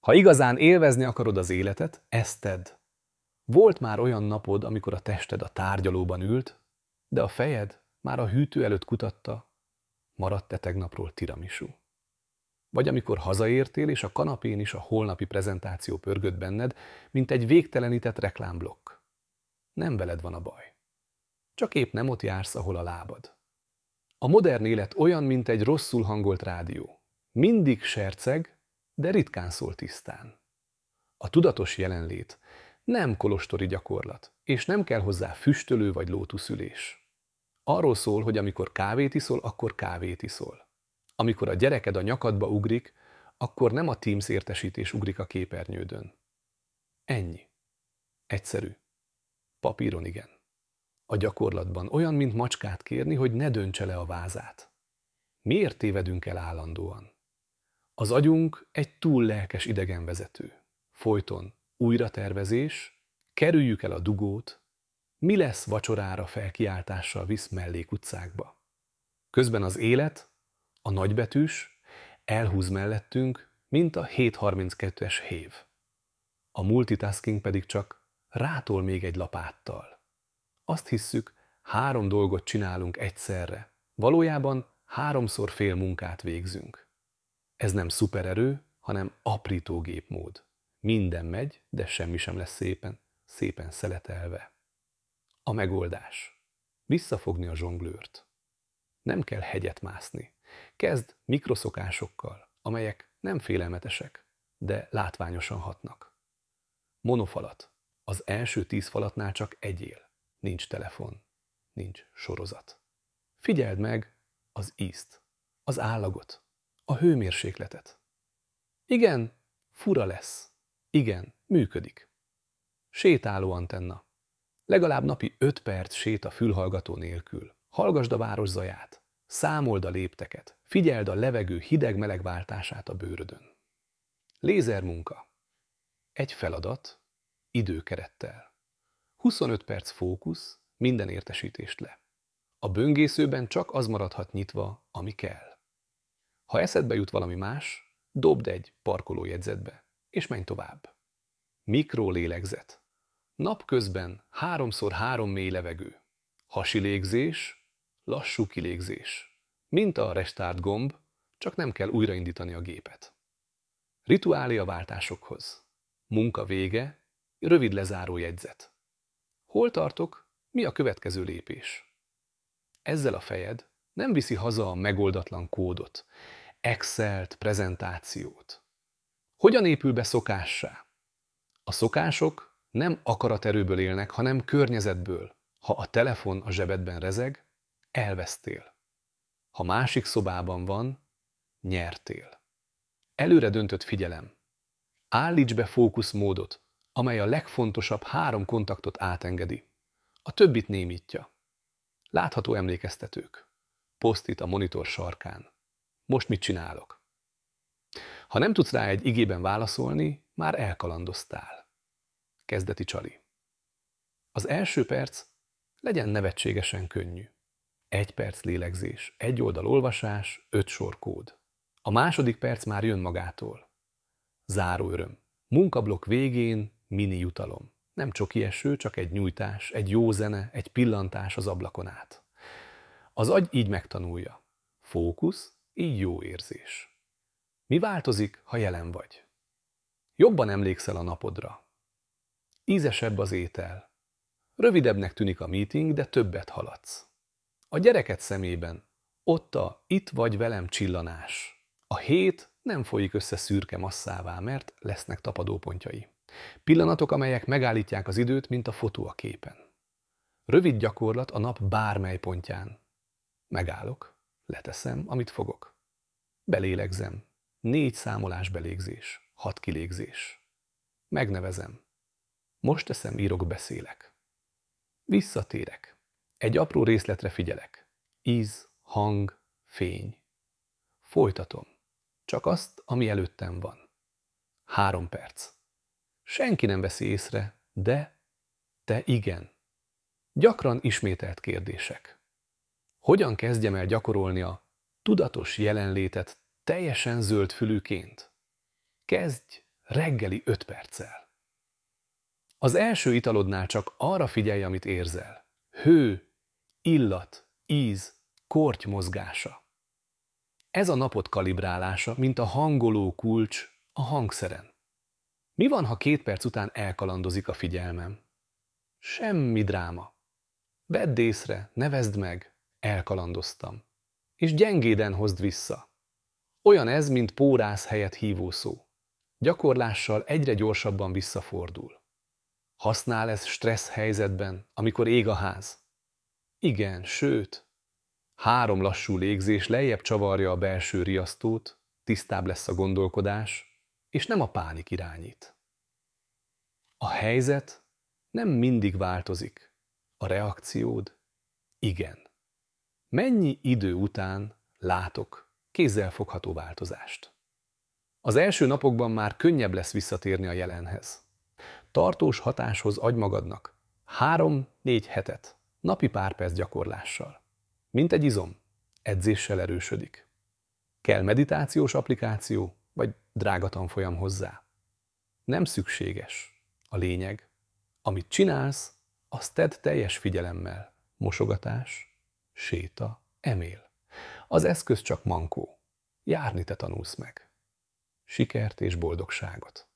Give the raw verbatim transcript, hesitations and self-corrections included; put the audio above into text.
Ha igazán élvezni akarod az életet, ezt tedd. Volt már olyan napod, amikor a tested a tárgyalóban ült, de a fejed már a hűtő előtt kutatta, maradt-e tegnapról tiramisu. Vagy amikor hazaértél, és a kanapén is a holnapi prezentáció pörgött benned, mint egy végtelenített reklámblokk. Nem veled van a baj. Csak épp nem ott jársz, ahol a lábad. A modern élet olyan, mint egy rosszul hangolt rádió. Mindig serceg, de ritkán szól tisztán. A tudatos jelenlét nem kolostori gyakorlat, és nem kell hozzá füstölő vagy lótuszülés. Arról szól, hogy amikor kávét iszol, akkor kávét iszol. Amikor a gyereked a nyakadba ugrik, akkor nem a Teams értesítés ugrik a képernyődön. Ennyi. Egyszerű. Papíron igen. A gyakorlatban olyan, mint macskát kérni, hogy ne döntse le a vázát. Miért tévedünk el állandóan? Az agyunk egy túl lelkes idegenvezető. Folyton újratervezés, kerüljük el a dugót, mi lesz vacsorára felkiáltással visz mellékutcákba. Közben az élet, a nagybetűs, elhúz mellettünk, mint a hét harminckettes hév. A multitasking pedig csak rátol még egy lapáttal. Azt hisszük, három dolgot csinálunk egyszerre, valójában háromszor fél munkát végzünk. Ez nem szupererő, hanem aprító gépmód. Minden megy, de semmi sem lesz szépen, szépen szeletelve. A megoldás. Visszafogni a zsonglőrt. Nem kell hegyet mászni. Kezd mikroszokásokkal, amelyek nem félelmetesek, de látványosan hatnak. Monofalat. Az első tíz falatnál csak egyél. Nincs telefon, nincs sorozat. Figyeld meg az ízt, az állagot, a hőmérsékletet. Igen, fura lesz. Igen, működik. Sétáló antenna. Legalább napi öt perc séta fülhallgató nélkül. Hallgasd a város zaját, számold a lépteket, figyeld a levegő hideg-meleg váltását a bőrödön. Lézermunka. Egy feladat, időkerettel. huszonöt perc fókusz, minden értesítést le. A böngészőben csak az maradhat nyitva, ami kell. Ha eszedbe jut valami más, dobd egy parkolójegyzetbe, és menj tovább. Mikrolélegzet. Napközben háromszor három mély levegő. Hasi légzés, lassú kilégzés. Mint a restart gomb, csak nem kell újraindítani a gépet. Rituálé a váltásokhoz. Munka vége, rövid lezáró jegyzet. Hol tartok? Mi a következő lépés? Ezzel a fejed nem viszi haza a megoldatlan kódot, Excelt, prezentációt. Hogyan épül be szokássá? A szokások nem akaraterőből élnek, hanem környezetből. Ha a telefon a zsebedben rezeg, elvesztél. Ha másik szobában van, nyertél. Előre döntött figyelem. Állíts be fókuszmódot, amely a legfontosabb három kontaktot átengedi. A többit némítja. Látható emlékeztetők. Posztit a monitor sarkán. Most mit csinálok? Ha nem tudsz rá egy igében válaszolni, már elkalandoztál. Kezdeti csali. Az első perc legyen nevetségesen könnyű. Egy perc lélegzés, egy oldal olvasás, öt sor kód. A második perc már jön magától. Záró öröm. Munkablokk végén mini jutalom. Nem csoki eső, csak egy nyújtás, egy jó zene, egy pillantás az ablakon át. Az agy így megtanulja. Fókusz, így jó érzés. Mi változik, ha jelen vagy? Jobban emlékszel a napodra. Ízesebb az étel. Rövidebbnek tűnik a meeting, de többet haladsz. A gyereket szemében ott a itt vagy velem csillanás. A hét nem folyik össze szürke masszává, mert lesznek tapadópontjai. Pillanatok, amelyek megállítják az időt, mint a fotó a képen. Rövid gyakorlat a nap bármely pontján. Megállok, leteszem, amit fogok. Belélegzem. Négy számolás belégzés, hat kilégzés. Megnevezem. Most teszem, írok, beszélek. Visszatérek. Egy apró részletre figyelek. Íz, hang, fény. Folytatom. Csak azt, ami előttem van. Három perc. Senki nem veszi észre, de te igen. Gyakran ismételt kérdések. Hogyan kezdjem el gyakorolni a tudatos jelenlétet teljesen zöld fülűként? Kezdj Reggeli öt perccel. Az első italodnál csak arra figyelj, amit érzel. Hő, illat, íz, korty mozgása. Ez a napot kalibrálása, mint a hangoló kulcs a hangszeren. Mi van, ha két perc után elkalandozik a figyelmem? Semmi dráma. Vedd észre, nevezd meg, elkalandoztam. És gyengéden hozd vissza. Olyan ez, mint pórász helyett hívószó. Gyakorlással egyre gyorsabban visszafordul. Használ ez stressz helyzetben, amikor ég a ház? Igen, sőt. Három lassú légzés lejjebb csavarja a belső riasztót, tisztább lesz a gondolkodás, és nem a pánik irányít. A helyzet nem mindig változik. A reakciód igen. Mennyi idő után látok kézzelfogható változást? Az első napokban már könnyebb lesz visszatérni a jelenhez. Tartós hatáshoz adj magadnak három-négy hetet, napi pár perc gyakorlással. Mint egy izom, edzéssel erősödik. Kell meditációs applikáció, vagy drága tanfolyam hozzá? Nem szükséges. A lényeg, amit csinálsz, azt tedd teljes figyelemmel. Mosogatás, séta, emél. Az eszköz csak mankó. Járni te tanulsz meg. Sikert és boldogságot!